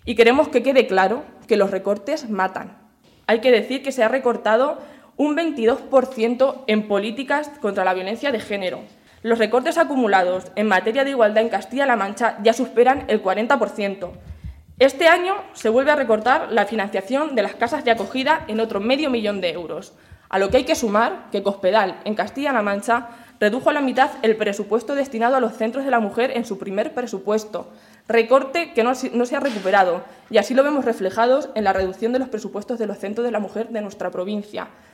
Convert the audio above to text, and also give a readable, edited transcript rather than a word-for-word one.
Y queremos que quede claro que los recortes matan. Hay que decir que se ha recortado un 22% en políticas contra la violencia de género. Los recortes acumulados en materia de igualdad en Castilla-La Mancha ya superan el 40%. Este año se vuelve a recortar la financiación de las casas de acogida en otro medio millón de euros, a lo que hay que sumar que Cospedal, en Castilla-La Mancha, redujo a la mitad el presupuesto destinado a los centros de la mujer en su primer presupuesto, recorte que no se ha recuperado, y así lo vemos reflejados en la reducción de los presupuestos de los centros de la mujer de nuestra provincia.